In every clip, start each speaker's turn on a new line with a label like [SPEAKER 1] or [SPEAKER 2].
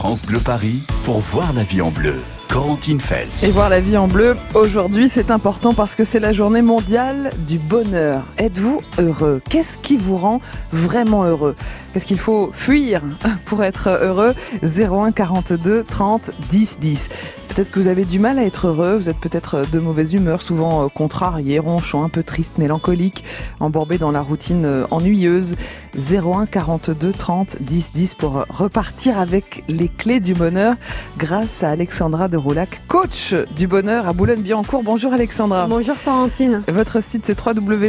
[SPEAKER 1] France Bleu Paris pour voir la vie en bleu. Corentine Feltz.
[SPEAKER 2] Et voir la vie en bleu, aujourd'hui c'est important parce que c'est la journée mondiale du bonheur. Êtes-vous heureux? Qu'est-ce qui vous rend vraiment heureux? Qu'est-ce qu'il faut fuir pour être heureux? 01 42 30 10 10. Peut-être que vous avez du mal à être heureux, vous êtes peut-être de mauvaise humeur, souvent contrarié, ronchon, un peu triste, mélancolique, embourbé dans la routine ennuyeuse. 01 42 30 10 10 pour repartir avec les clés du bonheur grâce à Alexandra de Roulac, coach du bonheur à Boulogne-Billancourt. Bonjour Alexandra.
[SPEAKER 3] Bonjour Corentine.
[SPEAKER 2] Votre site c'est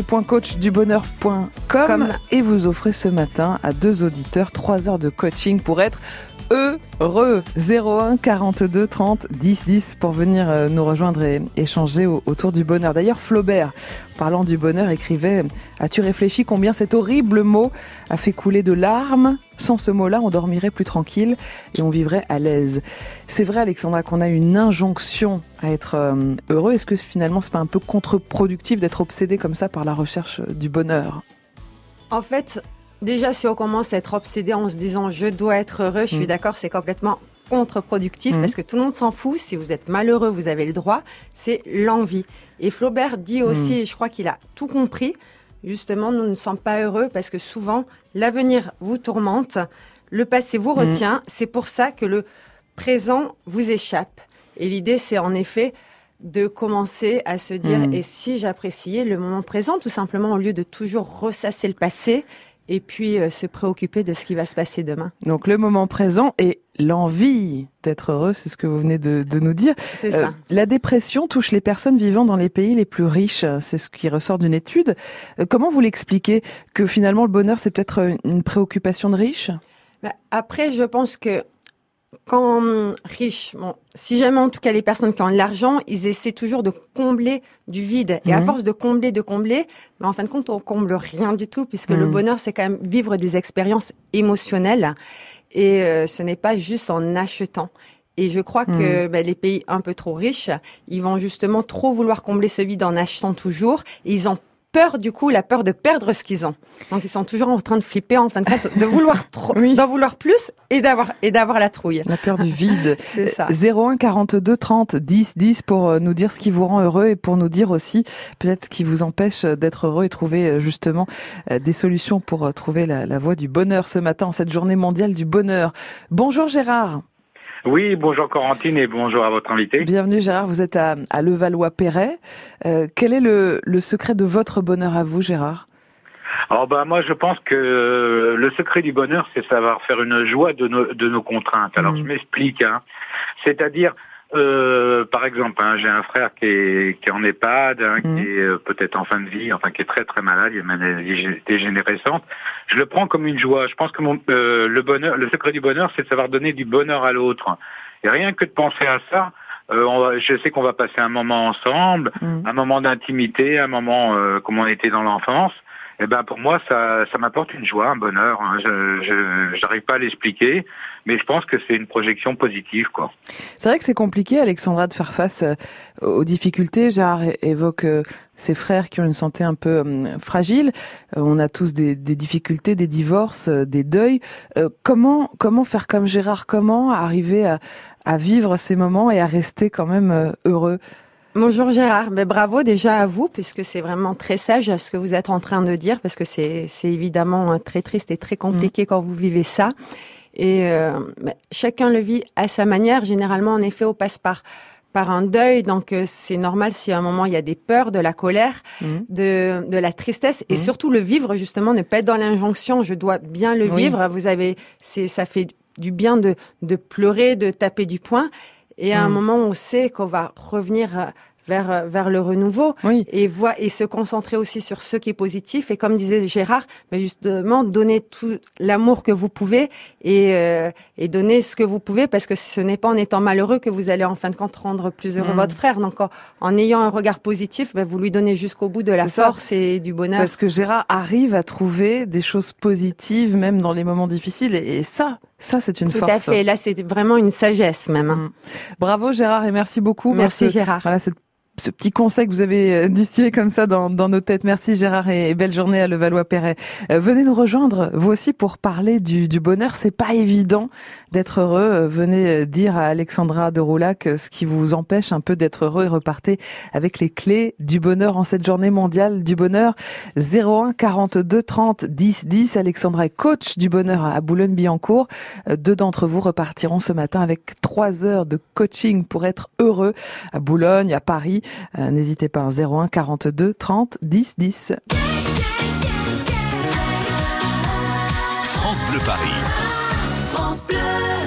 [SPEAKER 2] www.coachdubonheur.com et vous offrez ce matin à 2 auditeurs 3 heures de coaching pour être heureux. 01 42 30 10 10 pour venir nous rejoindre et échanger autour du bonheur. D'ailleurs Flaubert, parlant du bonheur, écrivait « As-tu réfléchi combien cet horrible mot a fait couler de larmes ? Sans ce mot-là, on dormirait plus tranquille et on vivrait à l'aise. » C'est vrai Alexandra qu'on a une injonction à être heureux. Est-ce que finalement c'est pas un peu contre-productif d'être obsédé comme ça par la recherche du bonheur ?
[SPEAKER 3] En fait, déjà si on commence à être obsédé en se disant « je dois être heureux », je suis d'accord, c'est complètement contre-productif parce que tout le monde s'en fout. Si vous êtes malheureux, vous avez le droit. C'est l'envie. Et Flaubert dit aussi, et je crois qu'il a tout compris, justement, nous ne sommes pas heureux parce que souvent, l'avenir vous tourmente, le passé vous retient. C'est pour ça que le présent vous échappe. Et l'idée, c'est en effet de commencer à se dire et si j'appréciais le moment présent, tout simplement, au lieu de toujours ressasser le passé et puis se préoccuper de ce qui va se passer demain.
[SPEAKER 2] Donc le moment présent et l'envie d'être heureux, c'est ce que vous venez de nous dire.
[SPEAKER 3] C'est ça.
[SPEAKER 2] La dépression touche les personnes vivant dans les pays les plus riches, c'est ce qui ressort d'une étude. Comment vous l'expliquez que finalement le bonheur c'est peut-être une préoccupation de riches ?
[SPEAKER 3] Après, je pense que quand riches, si jamais en tout cas les personnes qui ont de l'argent, ils essaient toujours de combler du vide. Et à force de combler, mais en fin de compte, on comble rien du tout puisque le bonheur, c'est quand même vivre des expériences émotionnelles et ce n'est pas juste en achetant. Et je crois que les pays un peu trop riches, ils vont justement trop vouloir combler ce vide en achetant toujours. Et ils ont peur, du coup, la peur de perdre ce qu'ils ont. Donc, ils sont toujours en train de flipper, en fin de compte, de vouloir trop, d'en vouloir plus et d'avoir la trouille.
[SPEAKER 2] La peur du vide.
[SPEAKER 3] C'est ça.
[SPEAKER 2] 01 42 30 10 10 pour nous dire ce qui vous rend heureux et pour nous dire aussi peut-être ce qui vous empêche d'être heureux et trouver justement des solutions pour trouver la voie du bonheur ce matin en cette journée mondiale du bonheur. Bonjour Gérard.
[SPEAKER 4] Oui, bonjour Corentine et bonjour à votre invité.
[SPEAKER 2] Bienvenue Gérard, vous êtes à Levallois-Perret. Quel est le secret de votre bonheur à vous Gérard ?
[SPEAKER 4] Alors moi je pense que le secret du bonheur c'est savoir faire une joie de nos contraintes. Alors je m'explique, c'est-à-dire par exemple, j'ai un frère qui est en EHPAD, qui est peut-être en fin de vie, enfin qui est très très malade, il y a une maladie dégénérescente. Je le prends comme une joie. Je pense que le secret du bonheur, c'est de savoir donner du bonheur à l'autre. Et rien que de penser à ça, je sais qu'on va passer un moment ensemble, un moment d'intimité, un moment comme on était dans l'enfance. Eh ben pour moi ça m'apporte une joie, un bonheur. Je j'arrive pas à l'expliquer, mais je pense que c'est une projection positive quoi.
[SPEAKER 2] C'est vrai que c'est compliqué Alexandra de faire face aux difficultés. Gérard évoque ses frères qui ont une santé un peu fragile. On a tous des difficultés, des divorces, des deuils. Comment faire comme Gérard ? Comment arriver à vivre ces moments et à rester quand même heureux ?
[SPEAKER 3] Bonjour Gérard, bravo déjà à vous puisque c'est vraiment très sage ce que vous êtes en train de dire parce que c'est évidemment très triste et très compliqué quand vous vivez ça et chacun le vit à sa manière. Généralement en effet on passe par un deuil, donc c'est normal si à un moment il y a des peurs, de la colère, de la tristesse et surtout le vivre justement, ne pas être dans l'injonction je dois bien le vivre. Ça fait du bien de pleurer, de taper du poing. Et à un moment, on sait qu'on va revenir vers le renouveau et se concentrer aussi sur ce qui est positif. Et comme disait Gérard, justement, donner tout l'amour que vous pouvez et donner ce que vous pouvez parce que ce n'est pas en étant malheureux que vous allez en fin de compte rendre plus heureux votre frère. Donc en ayant un regard positif, vous lui donnez jusqu'au bout de la force et du bonheur.
[SPEAKER 2] Parce que Gérard arrive à trouver des choses positives même dans les moments difficiles et ça c'est une force.
[SPEAKER 3] Tout à fait. Là, c'est vraiment une sagesse même.
[SPEAKER 2] Bravo Gérard et merci beaucoup.
[SPEAKER 3] Merci Gérard.
[SPEAKER 2] Voilà, cette ce petit conseil que vous avez distillé comme ça dans nos têtes. Merci Gérard et belle journée à Levallois-Perret. Venez nous rejoindre, vous aussi, pour parler du bonheur. C'est pas évident d'être heureux. Venez dire à Alexandra de Roulac ce qui vous empêche un peu d'être heureux et repartez avec les clés du bonheur en cette journée mondiale du bonheur. 01 42 30 10 10. Alexandra est coach du bonheur à Boulogne-Billancourt. 2 d'entre vous repartiront ce matin avec 3 heures de coaching pour être heureux à Boulogne, à Paris. N'hésitez pas, 01 42 30 10 10.
[SPEAKER 1] France Bleu Paris.
[SPEAKER 5] France Bleu.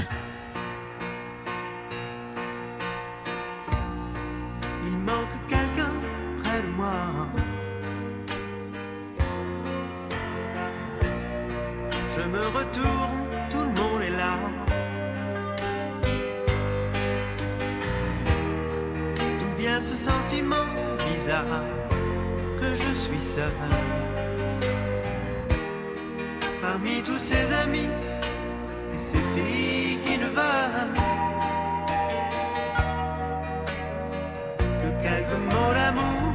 [SPEAKER 6] Il manque quelqu'un près de moi. Je me retourne, tout le monde est là. D'où vient ce sentiment bizarre que je suis seul? Parmi tous ces amis et ces filles qui ne veulent que quelques mots d'amour,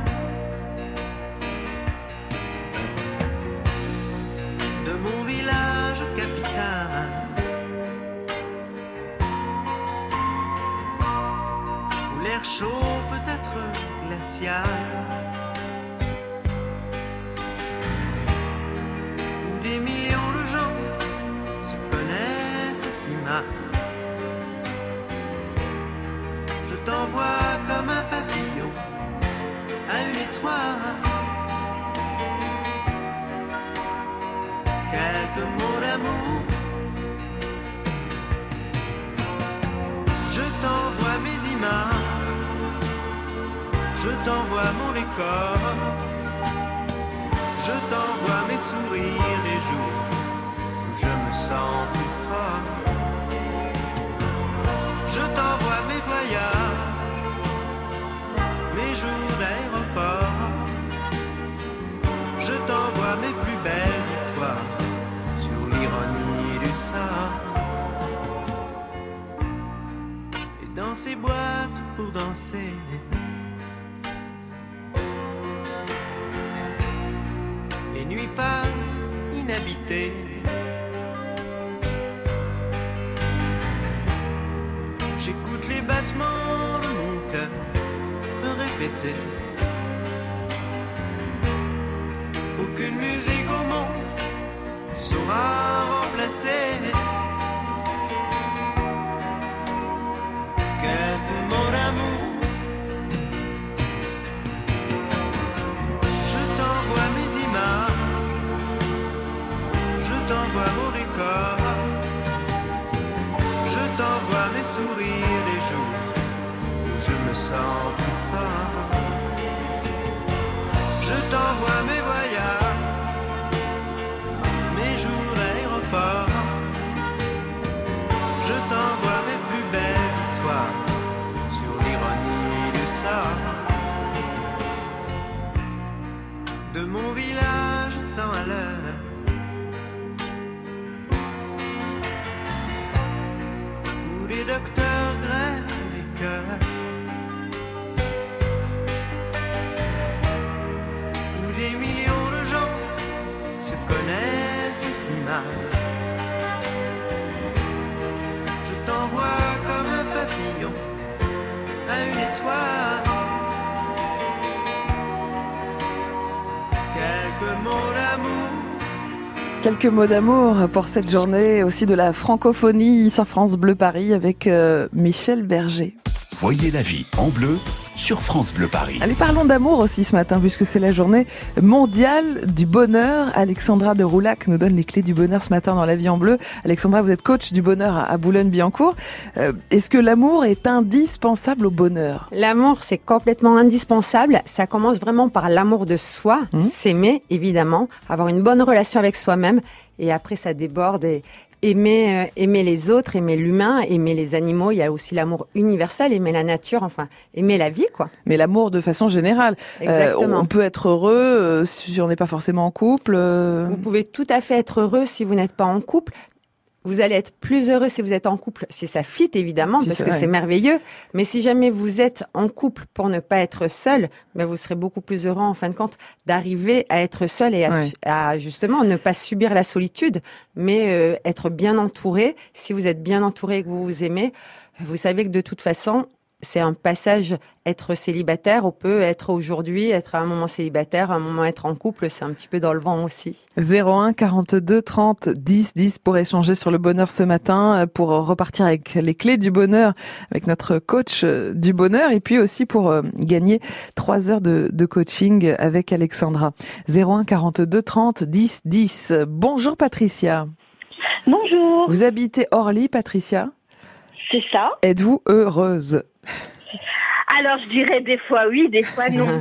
[SPEAKER 6] de mon village capital, où l'air chaud peut être glacial, où des millions de gens se connaissent si mal. Je t'envoie comme un papillon à une étoile, quelques mots d'amour. Je t'envoie mes images, je t'envoie mon décor, je t'envoie mes sourires les jours où je me sens plus fort. Je t'envoie mes voyages, mes jours d'aéroport, je t'envoie mes plus belles victoires sur l'ironie du sort. Et dans ces boîtes pour danser, les nuits passent inhabitées. J'écoute les battements de mon cœur me répéter. Aucune musique au monde ne saura remplacer quelques mots d'amour. Je t'envoie mes images, je t'envoie mon décor, je t'envoie mes sourires les jours où je me sens plus fort. Je t'envoie mes voyages, mes jours d'aéroport, je t'envoie mes plus belles victoires sur l'ironie du sort. De mon village 100 à l'heure, où les docteurs greffent les cœurs, où des millions de gens se connaissent si mal. Je t'envoie comme un papillon à une étoile, quelques mots d'amour.
[SPEAKER 2] Quelques mots d'amour pour cette journée aussi de la francophonie sur France Bleu Paris avec Michel Berger.
[SPEAKER 1] Voyez la vie en bleu sur France Bleu Paris.
[SPEAKER 2] Allez, parlons d'amour aussi ce matin, puisque c'est la journée mondiale du bonheur. Alexandra de Roulac nous donne les clés du bonheur ce matin dans La Vie en Bleu. Alexandra, vous êtes coach du bonheur à Boulogne-Billancourt. Est-ce que l'amour est indispensable au bonheur?
[SPEAKER 3] L'amour, c'est complètement indispensable. Ça commence vraiment par l'amour de soi, s'aimer, évidemment, avoir une bonne relation avec soi-même. Et après, ça déborde et aimer les autres, aimer l'humain, aimer les animaux. Il y a aussi l'amour universel, aimer la nature, enfin, aimer la vie, quoi.
[SPEAKER 2] Mais l'amour de façon générale.
[SPEAKER 3] Exactement.
[SPEAKER 2] On peut être heureux si on n'est pas forcément en couple.
[SPEAKER 3] Vous pouvez tout à fait être heureux si vous n'êtes pas en couple. vous allez être plus heureux si vous êtes en couple, si ça fit évidemment, parce que c'est merveilleux. Mais si jamais vous êtes en couple pour ne pas être seul, vous serez beaucoup plus heureux en fin de compte d'arriver à être seul et à justement ne pas subir la solitude, mais être bien entouré. Si vous êtes bien entouré et que vous vous aimez, vous savez que de toute façon, c'est un passage, être célibataire. On peut être aujourd'hui, être à un moment célibataire, à un moment être en couple, c'est un petit peu dans le vent aussi.
[SPEAKER 2] 01 42 30 10 10 pour échanger sur le bonheur ce matin, pour repartir avec les clés du bonheur, avec notre coach du bonheur, et puis aussi pour gagner 3 heures de coaching avec Alexandra. 01 42 30 10 10. Bonjour Patricia.
[SPEAKER 7] Bonjour.
[SPEAKER 2] Vous habitez Orly, Patricia ?
[SPEAKER 7] C'est ça.
[SPEAKER 2] Êtes-vous heureuse ?
[SPEAKER 7] Alors, je dirais des fois oui, des fois non.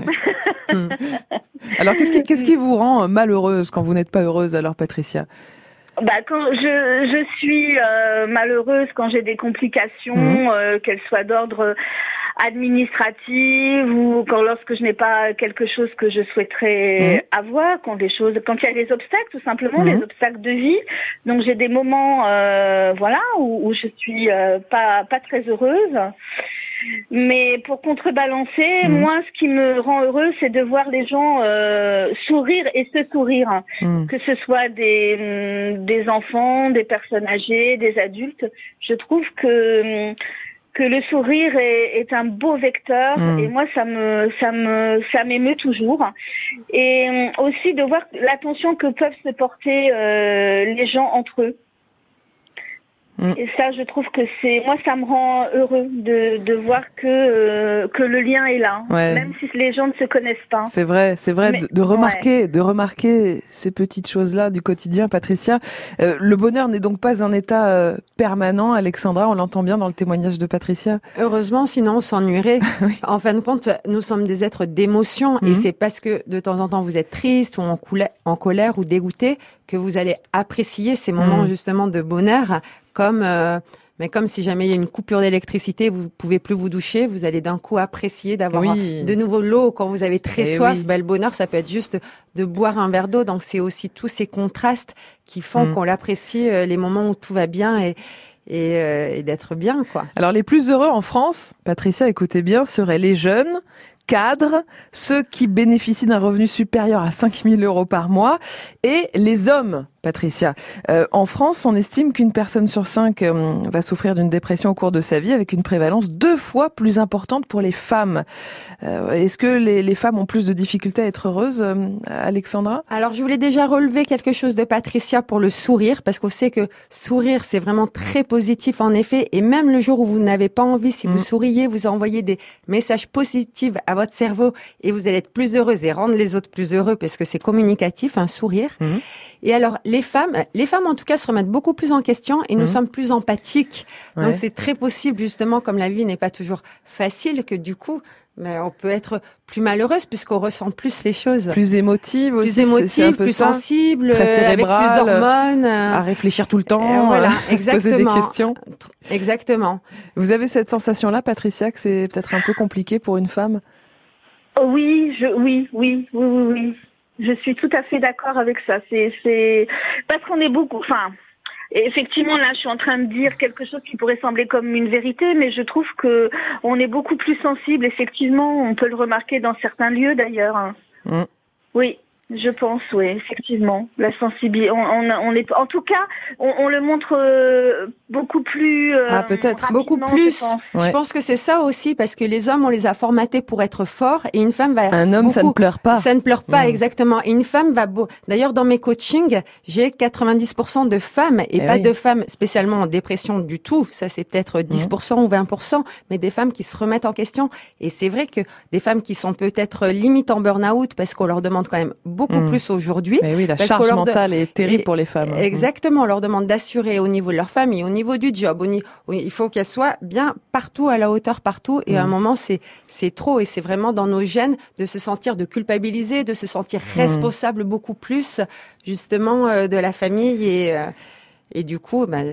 [SPEAKER 2] Alors, qu'est-ce qui vous rend malheureuse quand vous n'êtes pas heureuse, alors, Patricia ?
[SPEAKER 7] Quand je suis malheureuse quand j'ai des complications, qu'elles soient d'ordre administrative ou lorsque je n'ai pas quelque chose que je souhaiterais avoir, quand il y a des obstacles, tout simplement, des obstacles de vie. Donc j'ai des moments, où je suis pas très heureuse. Mais pour contrebalancer, moi, ce qui me rend heureuse, c'est de voir les gens sourire et se sourire, que ce soit des enfants, des personnes âgées, des adultes. Je trouve que le sourire est un beau vecteur et moi ça m'émeut toujours. Et aussi de voir l'attention que peuvent se porter les gens entre eux. Et ça, je trouve que ça me rend heureux de voir que le lien est là, même si les gens ne se connaissent pas.
[SPEAKER 2] C'est vrai, mais, de remarquer ces petites choses-là du quotidien, Patricia. Le bonheur n'est donc pas un état permanent, Alexandra, on l'entend bien dans le témoignage de Patricia.
[SPEAKER 3] Heureusement, sinon on s'ennuierait. En fin de compte, nous sommes des êtres d'émotion et c'est parce que de temps en temps vous êtes triste ou en colère ou dégoûté que vous allez apprécier ces moments justement de bonheur. Mais comme si jamais il y a une coupure d'électricité, vous pouvez plus vous doucher, vous allez d'un coup apprécier d'avoir de nouveau l'eau quand vous avez très soif. Le bonheur, ça peut être juste de boire un verre d'eau. Donc c'est aussi tous ces contrastes qui font qu'on l'apprécie, les moments où tout va bien et d'être bien, quoi.
[SPEAKER 2] Alors les plus heureux en France, Patricia, écoutez bien, seraient les jeunes cadres, ceux qui bénéficient d'un revenu supérieur à 5 000 € par mois et les hommes, Patricia. En France, on estime qu'une personne sur 5 va souffrir d'une dépression au cours de sa vie avec une prévalence 2 fois plus importante pour les femmes. Est-ce que les femmes ont plus de difficultés à être heureuses, Alexandra ?
[SPEAKER 3] Alors, je voulais déjà relever quelque chose de Patricia pour le sourire, parce qu'on sait que sourire, c'est vraiment très positif en effet. Et même le jour où vous n'avez pas envie, si vous souriez, vous envoyez des messages positifs à votre cerveau et vous allez être plus heureuse et rendre les autres plus heureux parce que c'est communicatif, un sourire. Et alors, les femmes en tout cas se remettent beaucoup plus en question et nous sommes plus empathiques. Donc c'est très possible justement, comme la vie n'est pas toujours facile, que du coup, on peut être plus malheureuse puisqu'on ressent plus les choses.
[SPEAKER 2] Plus émotive aussi.
[SPEAKER 3] Plus émotive, plus sensible, avec plus d'hormones.
[SPEAKER 2] À réfléchir tout le temps,
[SPEAKER 3] voilà,
[SPEAKER 2] à se poser des questions.
[SPEAKER 3] Exactement.
[SPEAKER 2] Vous avez cette sensation-là, Patricia, que c'est peut-être un peu compliqué pour une femme ?
[SPEAKER 7] Oui. Je suis tout à fait d'accord avec ça. C'est parce qu'on est beaucoup. Effectivement, là, je suis en train de dire quelque chose qui pourrait sembler comme une vérité, mais je trouve que on est beaucoup plus sensible. Effectivement, on peut le remarquer dans certains lieux, d'ailleurs. Oui. Je pense, oui, effectivement, la sensibilité. On est, en tout cas, on le montre beaucoup plus.
[SPEAKER 3] Peut-être beaucoup plus. Je pense que c'est ça aussi, parce que les hommes, on les a formatés pour être forts, et une femme va.
[SPEAKER 2] Un homme, ça ne pleure pas.
[SPEAKER 3] Ça ne pleure pas, exactement. Et une femme va. D'ailleurs, dans mes coachings, j'ai 90% de femmes et pas de femmes spécialement en dépression du tout. Ça, c'est peut-être 10% ou 20%, mais des femmes qui se remettent en question. Et c'est vrai que des femmes qui sont peut-être limite en burn-out, parce qu'on leur demande quand même beaucoup plus aujourd'hui.
[SPEAKER 2] Mais oui, la charge mentale est terrible pour les femmes.
[SPEAKER 3] Exactement, on leur demande d'assurer au niveau de leur famille, au niveau du job, il faut qu'elles soient bien partout, à la hauteur partout, et à un moment c'est trop, et c'est vraiment dans nos gènes de se sentir, de culpabiliser, de se sentir responsable beaucoup plus justement de la famille, et du coup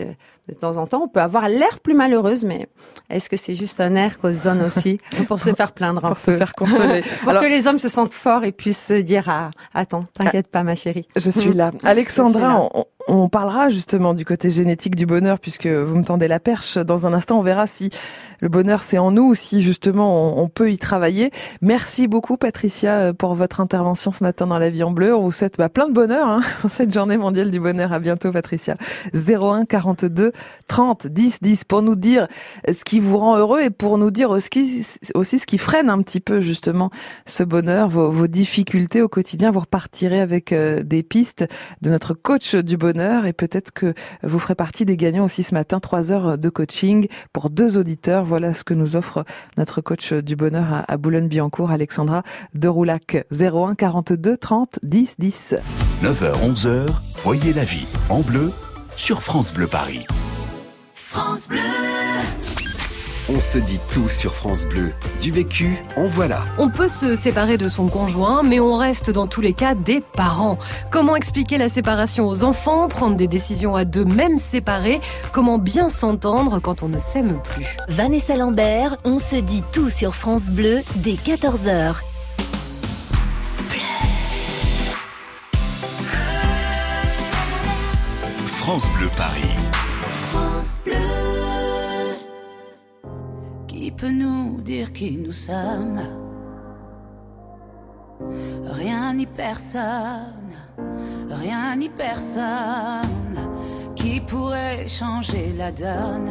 [SPEAKER 3] De temps en temps, on peut avoir l'air plus malheureuse, mais est-ce que c'est juste un air qu'on se donne aussi pour se faire plaindre un peu,
[SPEAKER 2] pour se faire consoler.
[SPEAKER 3] Pour que les hommes se sentent forts et puissent se dire attends, t'inquiète pas ma chérie.
[SPEAKER 2] Je suis là. Alexandra, on parlera justement du côté génétique du bonheur puisque vous me tendez la perche. Dans un instant, on verra si le bonheur c'est en nous ou si justement on peut y travailler. Merci beaucoup Patricia pour votre intervention ce matin dans La Vie en Bleu. On vous souhaite plein de bonheur pour cette journée mondiale du bonheur. À bientôt Patricia. 01 42 30 10 10 pour nous dire ce qui vous rend heureux et pour nous dire aussi ce qui freine un petit peu justement ce bonheur, vos difficultés au quotidien. Vous repartirez avec des pistes de notre coach du bonheur et peut-être que vous ferez partie des gagnants aussi ce matin. 3 heures de coaching pour 2 auditeurs. Voilà ce que nous offre notre coach du bonheur à Boulogne-Billancourt, Alexandra de Roulac. 01 42 30 10 10.
[SPEAKER 1] 9h 11h, voyez la vie en bleu sur France Bleu Paris.
[SPEAKER 5] France Bleu.
[SPEAKER 8] On se dit tout sur France Bleu. Du vécu, en voilà.
[SPEAKER 9] On peut se séparer de son conjoint, mais on reste dans tous les cas des parents. Comment expliquer la séparation aux enfants, prendre des décisions à deux, même séparés? Comment bien s'entendre quand on ne s'aime plus?
[SPEAKER 10] Vanessa Lambert, on se dit tout sur France Bleu dès 14h.
[SPEAKER 1] France Bleu Paris.
[SPEAKER 5] France Bleu. Qui peut nous dire qui nous sommes? Rien ni personne, rien ni personne qui pourrait changer la donne.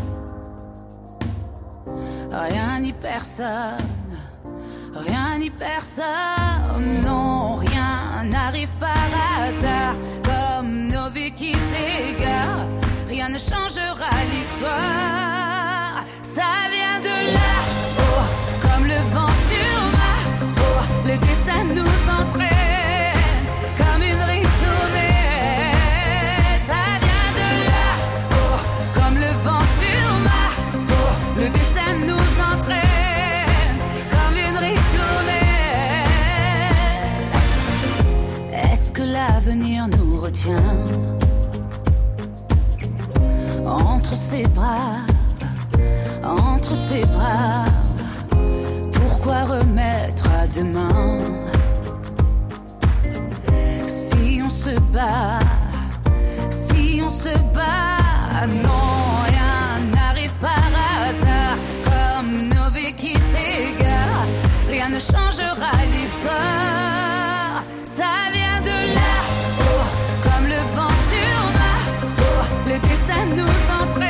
[SPEAKER 5] Rien ni personne, rien ni personne, non, rien n'arrive par hasard. Comme nos vies qui s'égarent, rien ne changera l'histoire. Ça vient de là-haut, comme le vent sur ma peau. Le destin nous entraîne, comme une ritournelle. Ça vient de là-haut, comme le vent sur ma peau. Le destin nous entraîne, comme une ritournelle. Est-ce que l'avenir nous retient entre ses bras? Entre ses bras, pourquoi remettre à demain? Si on se bat, si on se bat, non, rien n'arrive par hasard. Comme nos vies qui s'égarent, rien ne changera l'histoire. Ça vient de là-haut, comme le vent sur ma peau. Le destin nous entraîne.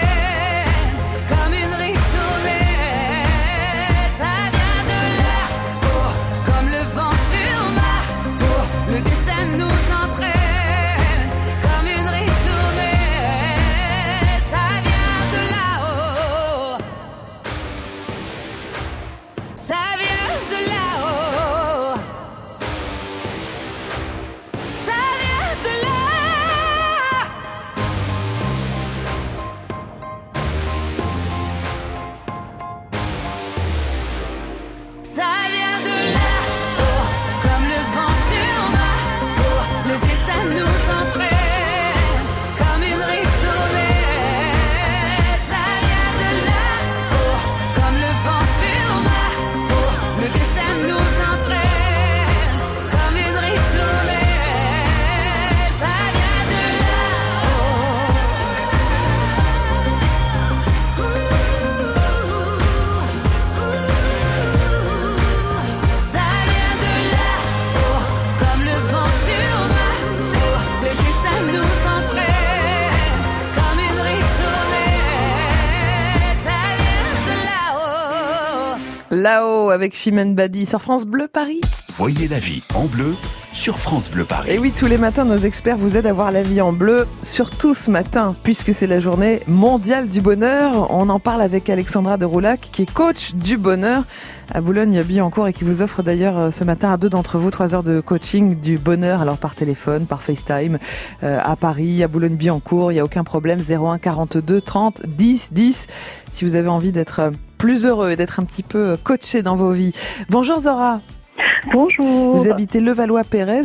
[SPEAKER 2] Là-haut avec Chimène Badi sur France Bleu Paris.
[SPEAKER 1] Voyez la vie en bleu sur France Bleu Paris.
[SPEAKER 2] Et oui, tous les matins, nos experts vous aident à voir la vie en bleu, surtout ce matin, puisque c'est la journée mondiale du bonheur. On en parle avec Alexandra de Roulac, qui est coach du bonheur à Boulogne-Billancourt et qui vous offre d'ailleurs ce matin à 2 d'entre vous 3 heures de coaching du bonheur, alors par téléphone, par FaceTime, à Paris, à Boulogne-Billancourt, il n'y a aucun problème, 01 42 30 10 10, si vous avez envie d'être plus heureux et d'être un petit peu coaché dans vos vies. Bonjour Zora.
[SPEAKER 11] Bonjour.
[SPEAKER 2] Vous habitez Levallois-Perret, Zora ?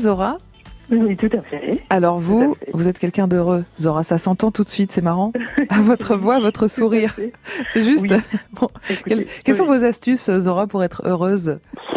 [SPEAKER 11] Oui, tout à fait.
[SPEAKER 2] Alors vous êtes quelqu'un d'heureux, Zora, ça s'entend tout de suite, c'est marrant. À votre voix, votre sourire. C'est juste.
[SPEAKER 11] Oui.
[SPEAKER 2] Bon.
[SPEAKER 11] Écoutez,
[SPEAKER 2] Quelles sont vos astuces, Zora, pour être heureuse?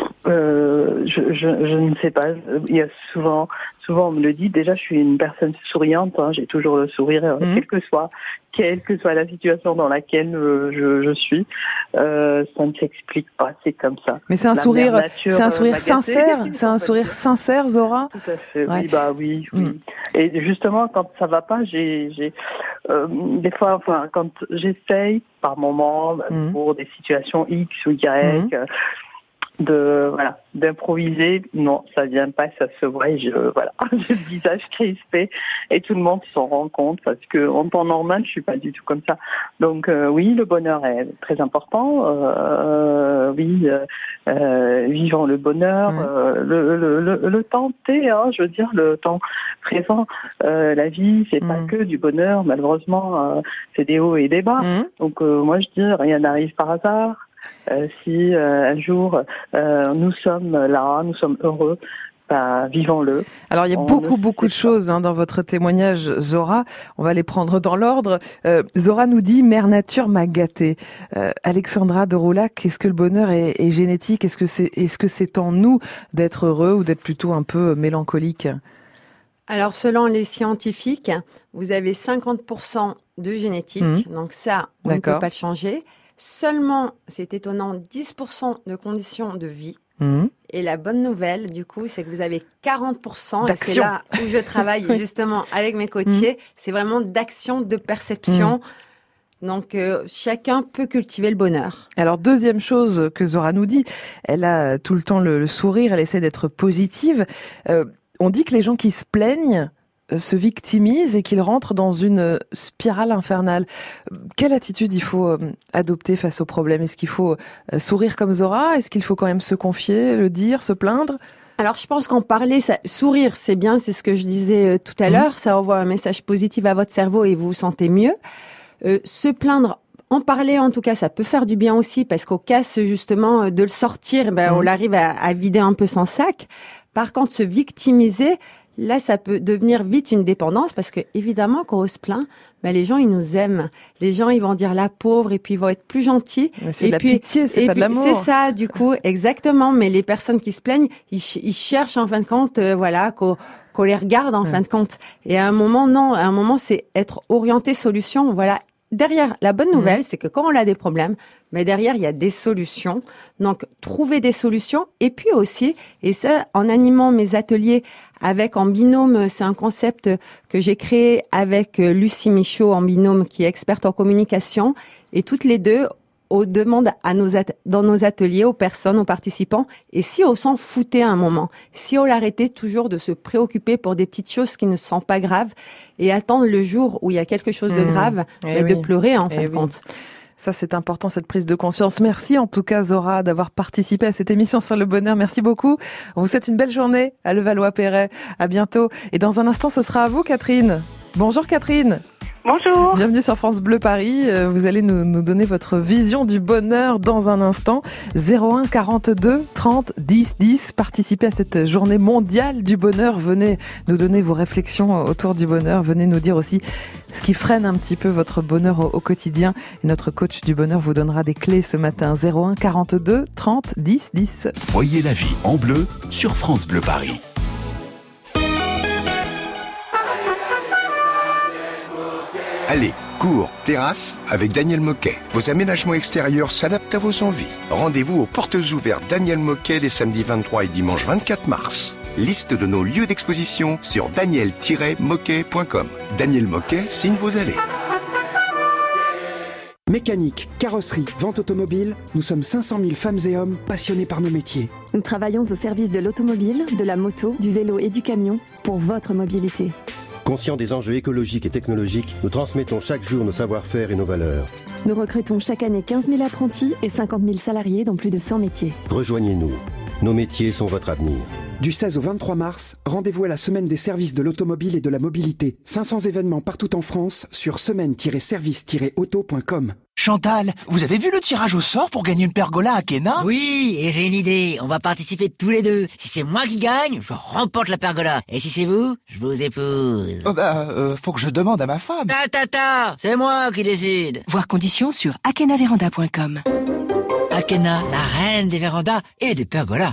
[SPEAKER 11] Je ne sais pas. Il y a souvent on me le dit. Déjà, je suis une personne souriante. J'ai toujours le sourire, quelle que soit la situation dans laquelle je suis. Ça ne s'explique pas. C'est comme ça.
[SPEAKER 2] Mais c'est un sourire sincère. C'est un sourire sincère, Zora.
[SPEAKER 11] Tout à fait.
[SPEAKER 2] Ouais.
[SPEAKER 11] Oui. Et justement, quand ça va pas, j'ai des fois, quand j'essaye par moment pour des situations X ou Y. D'improviser, non, ça vient pas, ça se voit et j'ai le visage crispé et tout le monde s'en rend compte parce que en temps normal, je suis pas du tout comme ça. Donc oui, le bonheur est très important. Vivons le bonheur, le temps T, je veux dire le temps présent. La vie, c'est pas que du bonheur, malheureusement, c'est des hauts et des bas. Donc moi je dis rien n'arrive par hasard. Si un jour nous sommes là, nous sommes heureux, vivons-le.
[SPEAKER 2] Alors il y a beaucoup de choses dans votre témoignage, Zora. On va les prendre dans l'ordre. Zora nous dit « Mère Nature m'a gâtée ». Alexandra de Roulac, est-ce que le bonheur est génétique ? Est-ce que c'est en nous d'être heureux ou d'être plutôt un peu mélancolique ?
[SPEAKER 3] Alors selon les scientifiques, vous avez 50% de génétique, donc ça, on ne peut pas le changer. Seulement, c'est étonnant, 10% de conditions de vie. Et la bonne nouvelle, du coup, c'est que vous avez 40%, et c'est là où je travaille justement avec mes coachés, c'est vraiment d'action, de perception. Donc, chacun peut cultiver le bonheur.
[SPEAKER 2] Alors, deuxième chose que Zora nous dit, elle a tout le temps le sourire, elle essaie d'être positive. On dit que les gens qui se plaignent se victimisent et qu'ils rentrent dans une spirale infernale. Quelle attitude il faut adopter face au problème ? Est-ce qu'il faut sourire comme Zora ? Est-ce qu'il faut quand même se confier, le dire, se plaindre ?
[SPEAKER 3] Alors, je pense qu'en parler, sourire, c'est bien, c'est ce que je disais tout à l'heure. Ça envoie un message positif à votre cerveau et vous vous sentez mieux. Se plaindre, en parler, en tout cas, ça peut faire du bien aussi parce qu'au cas, justement, de le sortir, on arrive à vider un peu son sac. Par contre, se victimiser, là, ça peut devenir vite une dépendance parce que, évidemment, quand on se plaint, les gens, ils nous aiment. Les gens, ils vont dire la pauvre et puis ils vont être plus gentils.
[SPEAKER 2] Mais c'est de la pitié, c'est pas de l'amour.
[SPEAKER 3] C'est ça, du coup, exactement. Mais les personnes qui se plaignent, ils cherchent, en fin de compte, qu'on les regarde, en fin de compte. Et à un moment, non. À un moment, c'est être orienté solution. Voilà. Derrière, la bonne nouvelle, c'est que quand on a des problèmes, mais derrière, il y a des solutions. Donc, trouver des solutions. Et puis aussi, et ça, en animant mes ateliers en binôme, c'est un concept que j'ai créé avec Lucie Michaud en binôme, qui est experte en communication. Et toutes les deux, on demande dans nos ateliers, aux personnes, aux participants, et si on s'en foutait à un moment, si on l'arrêtait toujours de se préoccuper pour des petites choses qui ne sont pas graves, et attendre le jour où il y a quelque chose de grave, de pleurer en fin de compte.
[SPEAKER 2] Ça, c'est important, cette prise de conscience. Merci en tout cas, Zora, d'avoir participé à cette émission sur le bonheur. Merci beaucoup. On vous souhaite une belle journée à Levallois-Perret. À bientôt. Et dans un instant, ce sera à vous, Catherine. Bonjour, Catherine.
[SPEAKER 12] Bonjour.
[SPEAKER 2] Bienvenue sur France Bleu Paris. Vous allez nous donner votre vision du bonheur dans un instant. 01 42 30 10 10. Participez à cette journée mondiale du bonheur. Venez nous donner vos réflexions autour du bonheur. Venez nous dire aussi ce qui freine un petit peu votre bonheur au quotidien. Et notre coach du bonheur vous donnera des clés ce matin. 01 42 30 10 10.
[SPEAKER 1] Voyez la vie en bleu sur France Bleu Paris.
[SPEAKER 13] Allez, cours, terrasse avec Daniel Moquet. Vos aménagements extérieurs s'adaptent à vos envies. Rendez-vous aux portes ouvertes Daniel Moquet les samedis 23 et dimanche 24 mars. Liste de nos lieux d'exposition sur daniel-moquet.com. Daniel Moquet signe vos allées.
[SPEAKER 14] Mécanique, carrosserie, vente automobile, nous sommes 500 000 femmes et hommes passionnés par nos métiers.
[SPEAKER 15] Nous travaillons au service de l'automobile, de la moto, du vélo et du camion pour votre mobilité.
[SPEAKER 16] Conscients des enjeux écologiques et technologiques, nous transmettons chaque jour nos savoir-faire et nos valeurs.
[SPEAKER 15] Nous recrutons chaque année 15 000 apprentis et 50 000 salariés dans plus de 100 métiers.
[SPEAKER 16] Rejoignez-nous. Nos métiers sont votre avenir.
[SPEAKER 14] Du 16 au 23 mars, rendez-vous à la Semaine des services de l'automobile et de la mobilité. 500 événements partout en France sur semaine-service-auto.com.
[SPEAKER 12] Chantal, vous avez vu le tirage au sort pour gagner une pergola à Kena?
[SPEAKER 17] Oui, et j'ai une idée. On va participer tous les deux. Si c'est moi qui gagne, je remporte la pergola. Et si c'est vous, je vous épouse.
[SPEAKER 12] Faut que je demande à ma femme.
[SPEAKER 17] C'est moi qui décide.
[SPEAKER 18] Voir conditions sur akenaveranda.com.
[SPEAKER 17] Akena, la reine des vérandas et des pergolas.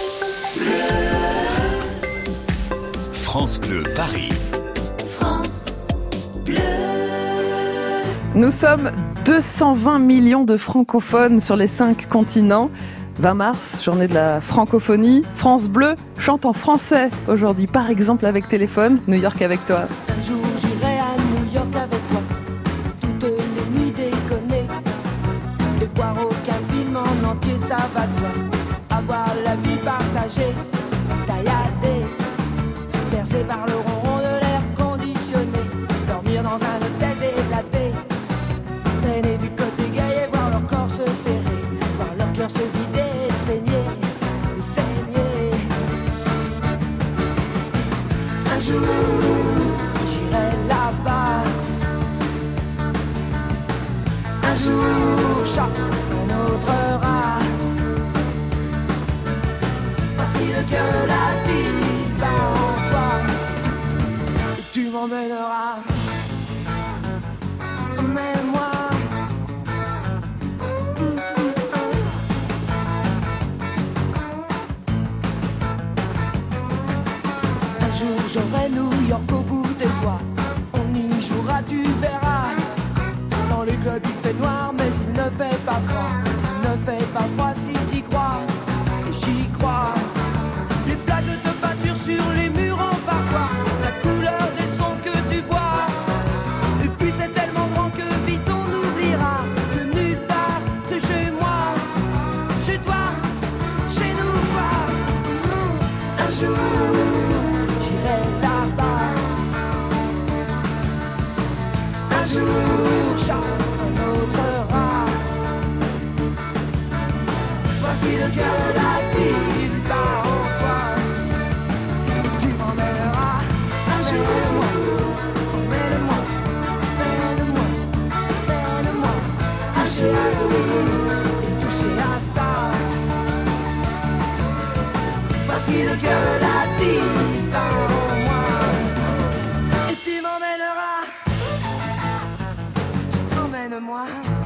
[SPEAKER 1] France Bleu Paris.
[SPEAKER 5] France Bleu.
[SPEAKER 2] Nous sommes 220 millions de francophones sur les 5 continents. 20 mars, journée de la francophonie. France Bleu chante en français aujourd'hui, par exemple avec Téléphone, New York avec toi.
[SPEAKER 19] Un jour j'irai à New York avec toi, toutes les nuits déconner, et voir aucun film en entier, ça va de soi. Avoir la vie partagée, tailladée, bercée par le ronron de l'air conditionné, dormir dans un hôtel déblaté, traîner du côté gay et voir leur corps se serrer, voir leur cœur se vider et saigner, un jour j'irai là-bas, un jour chaque un autre rat, voici le cœur de la vie va en toi, et tu m'emmèneras, emmène-moi. Un jour j'aurai New York au bout des doigts, on y jouera, tu verras. Dans les clubs il fait noir mais il ne fait pas froid, il ne fait pas froid si t'y crois, et j'y crois. Les flaques de peinture sur les murs en parfois, la couleur des sons que tu bois, et puis c'est tellement grand que vite on oubliera que nulle part c'est chez moi, chez toi, chez nous quoi. Un jour j'irai là-bas, un jour chaque un autre rat, voici le cœur de la ville bat en toi, et tu m'emmèneras un jour, emmène-moi, emmène-moi, emmène-moi, toucher à ci et toucher à ça, voici le cœur de la ville bat en moi, et tu m'emmèneras, emmène-moi.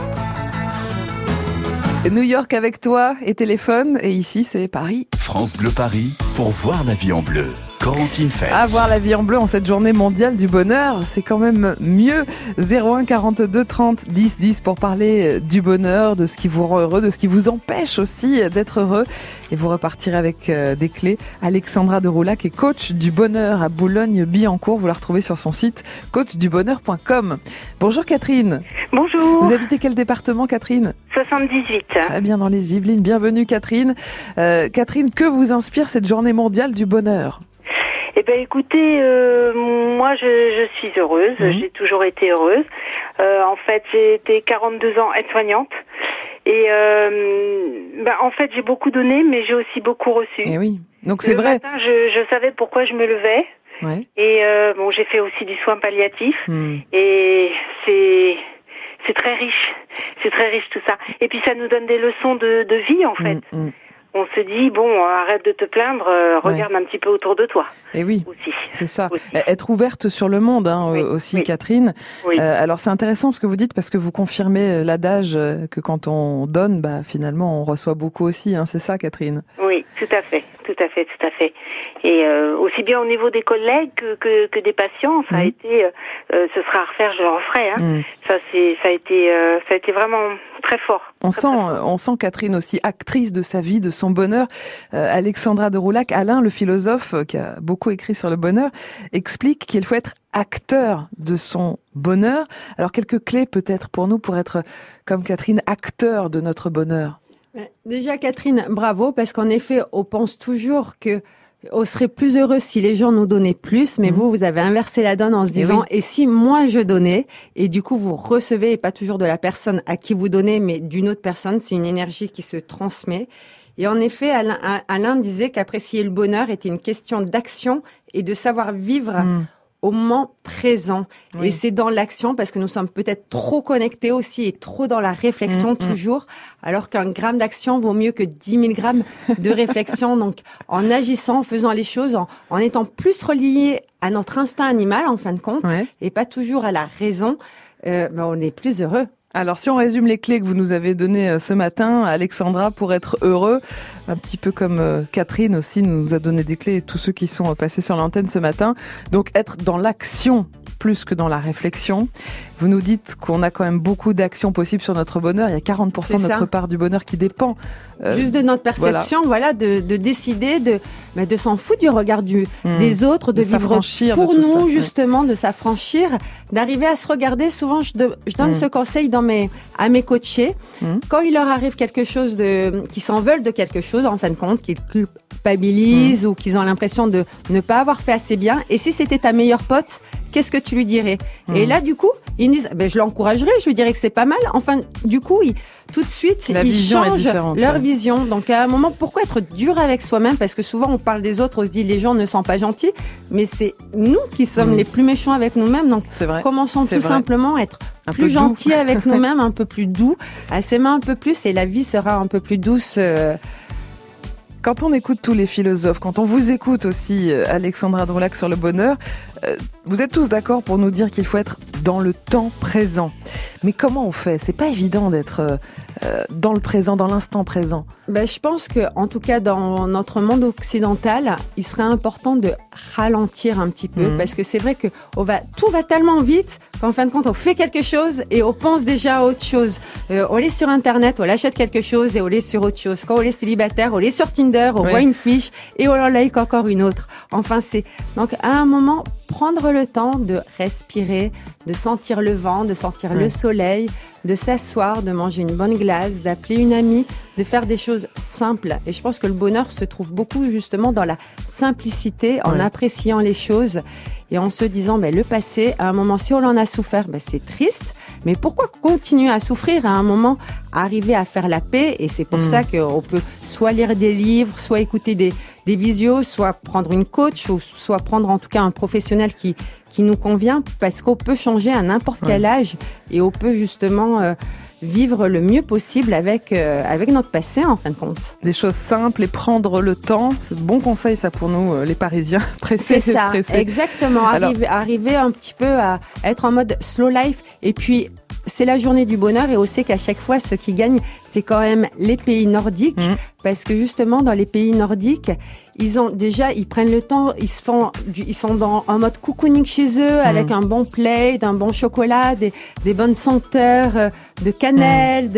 [SPEAKER 2] New York avec toi et Téléphone, et ici c'est Paris.
[SPEAKER 1] France Bleu Paris, pour voir la vie en bleu. Corentine Feltz.
[SPEAKER 2] À voir la vie en bleu en cette journée mondiale du bonheur, c'est quand même mieux. 01 42 30 10 10 pour parler du bonheur, de ce qui vous rend heureux, de ce qui vous empêche aussi d'être heureux. Et vous repartirez avec des clés. Alexandra de Roulac est coach du bonheur à Boulogne-Billancourt. Vous la retrouvez sur son site coachdubonheur.com. Bonjour Catherine.
[SPEAKER 20] Bonjour.
[SPEAKER 2] Vous habitez quel département Catherine?
[SPEAKER 20] 78.
[SPEAKER 2] Très bien, dans les Yvelines. Bienvenue Catherine. Catherine, que vous inspire cette journée mondiale du bonheur?
[SPEAKER 20] Eh ben, écoutez, moi, je suis heureuse. J'ai toujours été heureuse. En fait, j'ai été 42 ans aide-soignante. Et en fait, j'ai beaucoup donné, mais j'ai aussi beaucoup reçu.
[SPEAKER 2] Et oui, donc c'est vrai.
[SPEAKER 20] Le matin, je savais pourquoi je me levais.
[SPEAKER 2] Ouais.
[SPEAKER 20] Et j'ai fait aussi du soin palliatif. Et c'est très riche. C'est très riche tout ça. Et puis ça nous donne des leçons de vie, en fait. On se dit, arrête de te plaindre, regarde un petit peu autour de toi.
[SPEAKER 2] Et oui,
[SPEAKER 20] aussi.
[SPEAKER 2] C'est ça. Aussi. Être ouverte sur le monde aussi, Catherine. Oui. Alors c'est intéressant ce que vous dites parce que vous confirmez l'adage que quand on donne, finalement on reçoit beaucoup aussi. C'est ça, Catherine?
[SPEAKER 20] Oui, tout à fait. Et aussi bien au niveau des collègues que des patients, ça a été, ce sera à refaire, je le referai. Ça a été vraiment très fort.
[SPEAKER 2] On sent Catherine aussi actrice de sa vie, de son bonheur. Alexandra de Roulac, Alain, le philosophe qui a beaucoup écrit sur le bonheur, explique qu'il faut être acteur de son bonheur. Alors quelques clés peut-être pour nous pour être comme Catherine, acteur de notre bonheur.
[SPEAKER 3] Déjà Catherine, bravo, parce qu'en effet, on pense toujours que on serait plus heureux si les gens nous donnaient plus, mais vous avez inversé la donne en se disant, et si moi je donnais, et du coup vous recevez, et pas toujours de la personne à qui vous donnez, mais d'une autre personne, c'est une énergie qui se transmet. Et en effet, Alain disait qu'apprécier le bonheur était une question d'action et de savoir vivre au moment présent.
[SPEAKER 2] Oui.
[SPEAKER 3] Et c'est dans l'action, parce que nous sommes peut-être trop connectés aussi et trop dans la réflexion toujours, alors qu'un gramme d'action vaut mieux que 10 000 grammes de réflexion. Donc, en agissant, en faisant les choses, en étant plus reliés à notre instinct animal, en fin de compte, et pas toujours à la raison, on est plus heureux.
[SPEAKER 2] Alors, si on résume les clés que vous nous avez données ce matin, Alexandra, pour être heureux, un petit peu comme Catherine aussi nous a donné des clés, et tous ceux qui sont passés sur l'antenne ce matin. Donc, être dans l'action plus que dans la réflexion. Vous nous dites qu'on a quand même beaucoup d'actions possibles sur notre bonheur. Il y a 40% de notre part du bonheur qui dépend
[SPEAKER 3] juste de notre perception, voilà, de décider de s'en foutre du regard des autres, de vivre pour nous, justement, de s'affranchir, d'arriver à se regarder. Souvent, je donne ce conseil à mes coachés. Quand il leur arrive quelque chose qu'ils s'en veulent de quelque chose, en fin de compte, qu'ils culpabilisent ou qu'ils ont l'impression de ne pas avoir fait assez bien. Et si c'était ta meilleure pote, qu'est-ce que tu lui dirais? Et là, du coup, ils me disent, je l'encouragerais, je lui dirais que c'est pas mal. Enfin, du coup, tout de suite, ils changent leur vision. Donc, à un moment, pourquoi être dur avec soi-même? Parce que souvent, on parle des autres, on se dit, les gens ne sont pas gentils, mais c'est nous qui sommes les plus méchants avec nous-mêmes. Donc, commençons tout simplement à être plus gentils avec nous-mêmes, un peu plus doux, à s'aimer un peu plus, et la vie sera un peu plus douce.
[SPEAKER 2] Quand on écoute tous les philosophes, quand on vous écoute aussi, Alexandra Drolac, sur le bonheur, vous êtes tous d'accord pour nous dire qu'il faut être dans le temps présent. Mais comment on fait? C'est pas évident d'être dans le présent, dans l'instant présent.
[SPEAKER 3] Je pense que, en tout cas, dans notre monde occidental, il serait important de ralentir un petit peu, parce que c'est vrai que tout va tellement vite qu'en fin de compte, on fait quelque chose et on pense déjà à autre chose. On est sur Internet, on achète quelque chose et on est sur autre chose. Quand on est célibataire, on est sur Tinder, on voit une fiche et on en like encore une autre. Enfin, donc à un moment, prendre le temps de respirer, de sentir le vent, de sentir le soleil, de s'asseoir, de manger une bonne glace, d'appeler une amie, de faire des choses simples. Et je pense que le bonheur se trouve beaucoup justement dans la simplicité, en appréciant les choses et en se disant, le passé, à un moment, si on en a souffert, c'est triste, mais pourquoi continuer à souffrir? À un moment, arriver à faire la paix, et c'est pour ça qu'on peut soit lire des livres, soit écouter des visios, soit prendre une coach, ou soit prendre en tout cas un professionnel qui nous convient, parce qu'on peut changer à n'importe quel âge, et on peut justement vivre le mieux possible avec notre passé, en fin de compte.
[SPEAKER 2] Des choses simples et prendre le temps. C'est de bon conseil, ça, pour nous, les Parisiens, pressés et stressés.
[SPEAKER 3] C'est ça, exactement. Arriver un petit peu à être en mode slow life. Et puis, c'est la journée du bonheur, et on sait qu'à chaque fois, ce qui gagne, c'est quand même les pays nordiques, parce que justement, dans les pays nordiques, ils prennent le temps, ils sont en mode cocooning chez eux, avec un bon plaid, un bon chocolat, des bonnes senteurs de cannelle,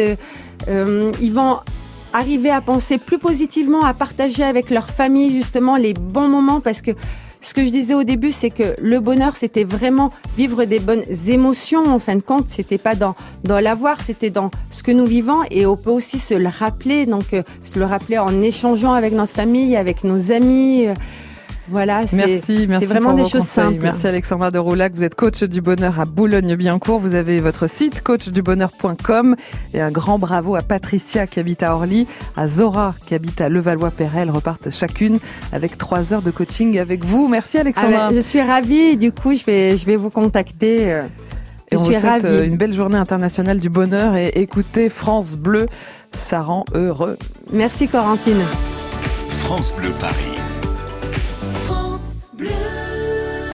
[SPEAKER 3] ils vont arriver à penser plus positivement, à partager avec leur famille justement les bons moments, parce que ce que je disais au début, c'est que le bonheur, c'était vraiment vivre des bonnes émotions. En fin de compte, c'était pas dans l'avoir, c'était dans ce que nous vivons, et on peut aussi se le rappeler. Donc, se le rappeler en échangeant avec notre famille, avec nos amis. Voilà,
[SPEAKER 2] merci
[SPEAKER 3] c'est vraiment des choses simples.
[SPEAKER 2] Merci Alexandra Drolac, vous êtes coach du bonheur à Boulogne-Billancourt, vous avez votre site coachdubonheur.com, et un grand bravo à Patricia qui habite à Orly, à Zora qui habite à Levallois-Perret. Elles repartent chacune avec 3 heures de coaching avec vous. Merci Alexandra.
[SPEAKER 3] Je suis ravie, du coup je vais vous contacter.
[SPEAKER 2] Et on vous souhaite une belle journée internationale du bonheur, et écoutez France Bleu, ça rend heureux.
[SPEAKER 3] Merci Corentine.
[SPEAKER 1] France Bleu Paris.